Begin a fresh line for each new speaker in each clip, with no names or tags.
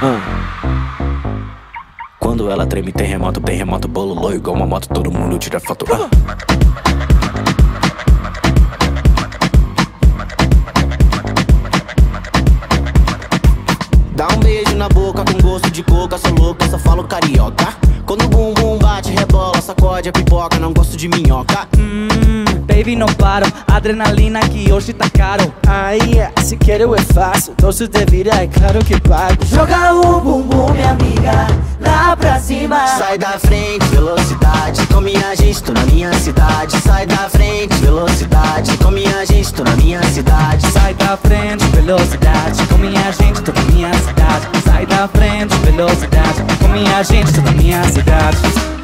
Quando ela treme, terremoto, terremoto, bololô. Igual uma moto, todo mundo tira foto. Dá um beijo na boca com gosto de coca. Sou louca, só falo carioca. Quando o bumbum bate, rebola, sacode a pipoca. Não gosto de minhoca.
Baby, não paro, adrenalina que hoje tá caro.
Se quero é fácil, doce de vida é claro que pago.
Joga o bumbum, minha amiga, lá pra cima.
Sai da frente, velocidade, com minha gente, tô na minha cidade. Sai da frente, velocidade, com minha gente, tô na minha cidade.
Sai da frente, velocidade, com minha gente, tô na minha cidade. Sai da frente, velocidade, com minha gente, tô na minha cidade.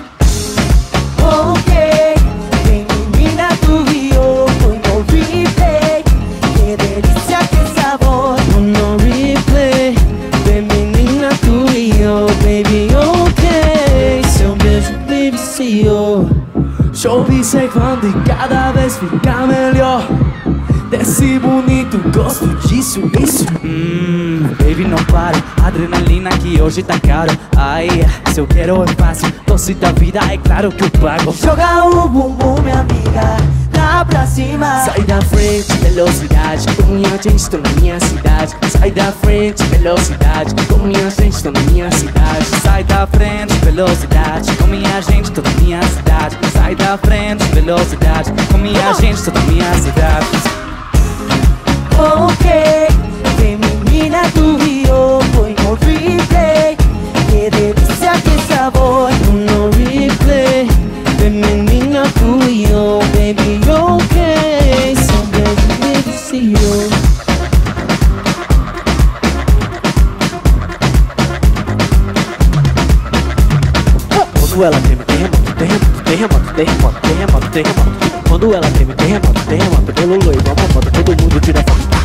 Ok, vem menina do Rio, põe no replay. Que delícia, que sabor.
No replay, vem menina do Rio, baby, ok. Seu beijo deliciou. Estou observando e cada vez fica melhor. Desce bonito, gosto disso, isso.
Baby, não paro, adrenalina que hoje tá caro. Se eu quero é fácil, doce da vida é claro que eu pago.
Joga o bumbum, minha amiga, lá pra cima.
Sai da frente, velocidade, com minha gente, tô na minha cidade. Sai da frente, velocidade, com minha gente, tô na minha cidade.
Sai da frente, velocidade, com minha gente, tô na minha cidade. Sai da frente, velocidade, com minha gente, tô na minha cidade.
Ok, vem menina do Rio, põe no replay. Que delícia, que sabor.
No replay, vem menina do Rio, baby, ok. Seu beijo deliciou.
Quando ela treme, terremoto, terremoto, terremoto, terremoto, terremoto, terremoto. Quando ela treme, terremoto, terremoto, bololô. Igual uma moto, todo mundo tira foto.